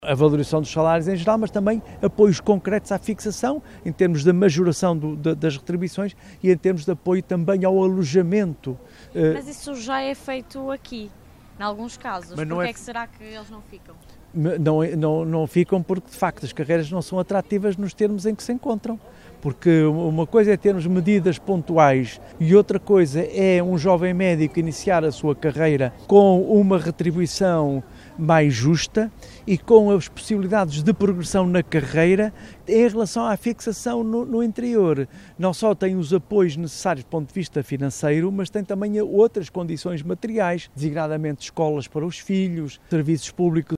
A valorização dos salários em geral, mas também apoios concretos à fixação, em termos da majoração das retribuições e em termos de apoio também ao alojamento. Mas isso já é feito aqui, em alguns casos. Porquê é que será que eles não ficam? Não ficam porque, de facto, as carreiras não são atrativas nos termos em que se encontram. Porque uma coisa é termos medidas pontuais e outra coisa é um jovem médico iniciar a sua carreira com uma retribuição mais justa e com as possibilidades de progressão na carreira em relação à fixação no interior. Não só tem os apoios necessários do ponto de vista financeiro, mas tem também outras condições materiais, designadamente escolas para os filhos, serviços públicos